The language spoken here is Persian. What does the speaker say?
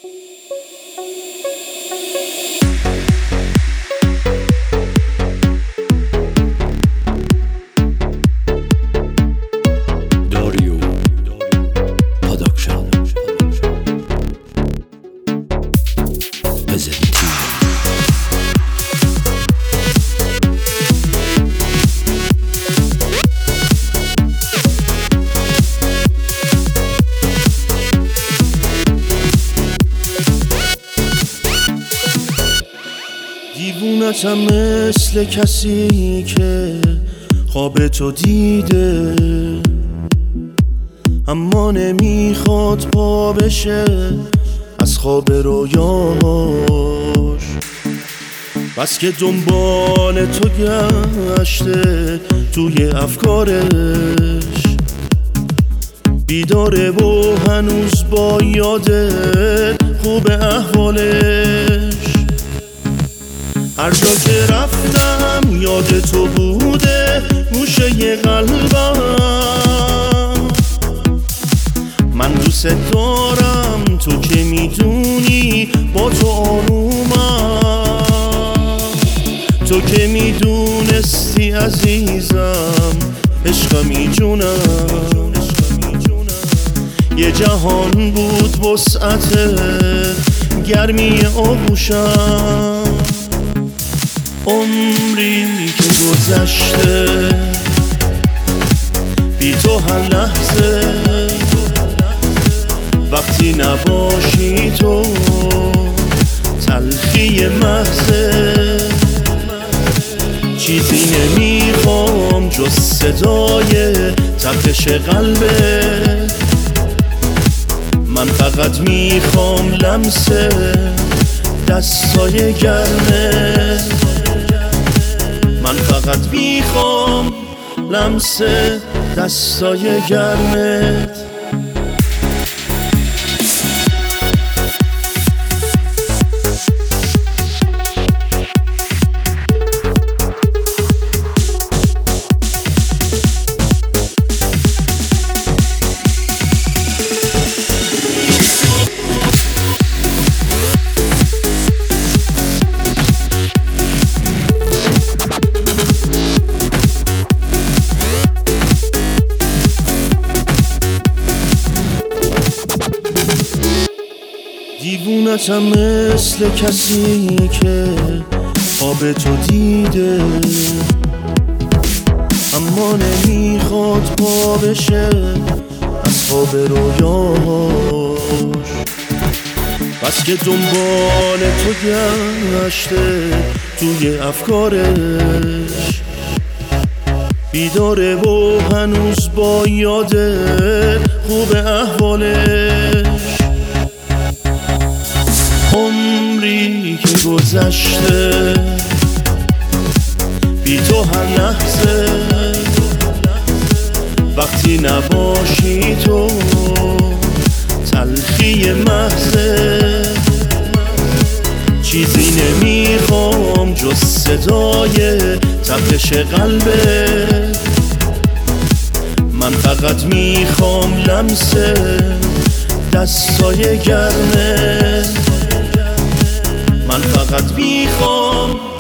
دیوونتم مثل کسی که خواب تو دیده، اما نمیخواد پا بشه از خواب رویاش. بس که دنبال تو گشته توی افکارش، بیداره و هنوز با یاده خوب احوالش. هر جا که رفتم یاد تو بوده گوشه قلبم. من دوست دارم تو که میدونی با تو آرومم، تو که میدونستی عزیزم عشقمی جونم. یه جهان بود وسعت گرمی آغوشم، عمری که گذشته بی تو هر لحظه، وقتی نباشی تو تلخی محضه. چیزی نمیخوام جز صدای تپش قلبه، من فقط میخوام لمس دستای گرمه، من فقط میخوام لمس دستای گرمت. دیوونتم مثل کسی که خواب تو دیده، اما نمیخواد پا بشه از خواب رویاش. بس که دنبال تو گشته توی افکارش، بیداره و هنوز با یاده خوب احوالش. عمری که گذشته بی تو هر لحظه، وقتی نباشی تو تلخی محضه. چیزی نمیخوام جز صدای تپش قلبه، من فقط میخوام لمس دستای گرمه، من فقط میخوام